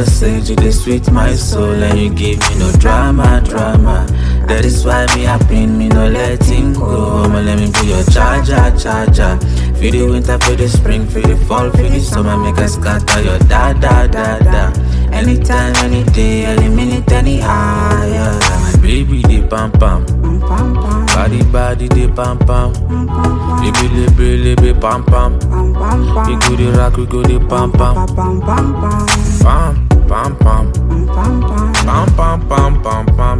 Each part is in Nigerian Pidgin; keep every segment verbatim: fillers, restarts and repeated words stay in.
a sage, you dey sweet my soul, and you give me no drama, drama. That is why me happy, me no letting go. I'ma let me be your charger, charger. Feel the winter, feel the spring, feel the fall, feel the summer, make us scatter your da da da da. Anytime, any day, any minute, any hour. My baby, they pam pam. Body, body, they pam pam. Baby, libre, libre, pam pam. We go the rock, we go the pam pam. Pam, pam, pam, pam. Pam, pam, pam, pam, pam.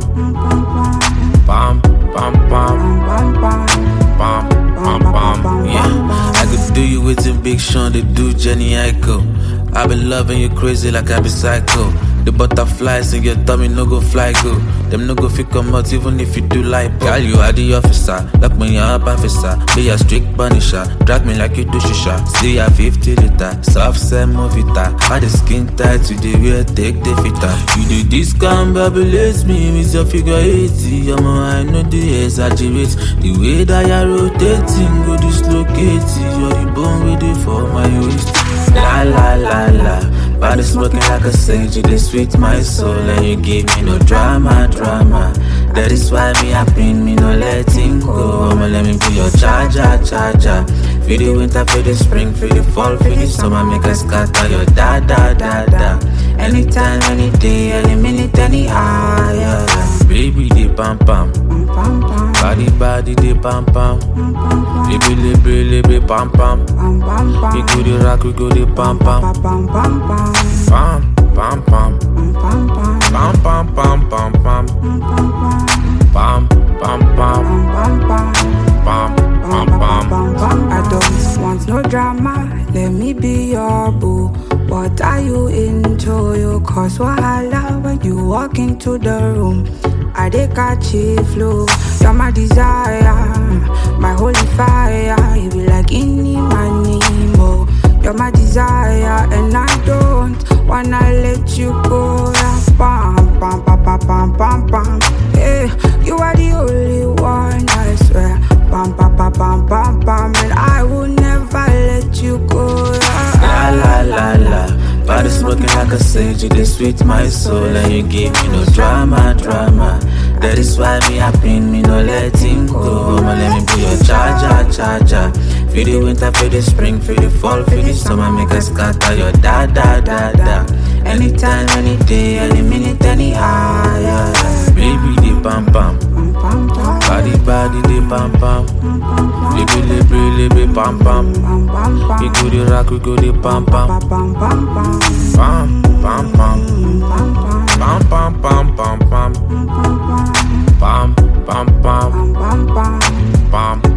Pam, pam, pam. Pam, pam, pam. Yeah, I could do you with a Big Sean, they do Jenny Aiko. I been loving you crazy like I be psycho. The butterflies in your tummy no go fly go. Them no go fit come out even if you do like girl, you are the officer. Lock me up officer. Be a strict punisher. Drag me like you do shisha. See a fifty liter. Soft sand movita. How the skin tight to the real take the fitter. You do this can babylate me with your figure eighty. I'm I know the exaggerate. The way that you're rotating go dislocate. You're the bone with it for my waist. La la la la. Body smoking like a sage, you dey sweet my soul, and you give me no drama, drama. That is why me happy, me no letting go. I'ma let me be your charger, charger. Feel the winter, feel the spring, feel the fall, feel the summer, make us scatter your da da da da. Anytime, any day, any minute, any hour. Baby, they pam pam. Body, body, they pam pam. Baby, libre, libre, pam pam. We go the rock, we go the pam pam. Pam, pam, pam. Pam, pam, pam, pam, pam. Pam, pam, pam. Pam, pam, pam. I don't want no drama, let me be your boo. What are you into? You cause wahala when you walk into the room. I dey catch a flow. You're my desire, my holy fire. You be like any money more. You're my desire, and I don't wanna let you go. Pam pam pam pam pam pam pam. Hey, you are the only one, I swear. Pam pam pam pam pam pam, and I will never let you go. La la la la. Body smoking like a sage, you dey sweet my soul, and you give me no drama, drama. That is why me happy, me no letting go. I'ma let me be your charger, charger. Feel the winter, feel the spring, feel the fall, feel the summer, make us scatter your da da da da. Anytime, any day, any minute, any hour. Baby, they pam pam. Body, body, they pam pam. Baby, libre, libre, pam pam. We go the rock, we go the pam pam. Pam, pam, pam. Pam, pam, pam, pam, pam. Pam, pam, pam. Pam.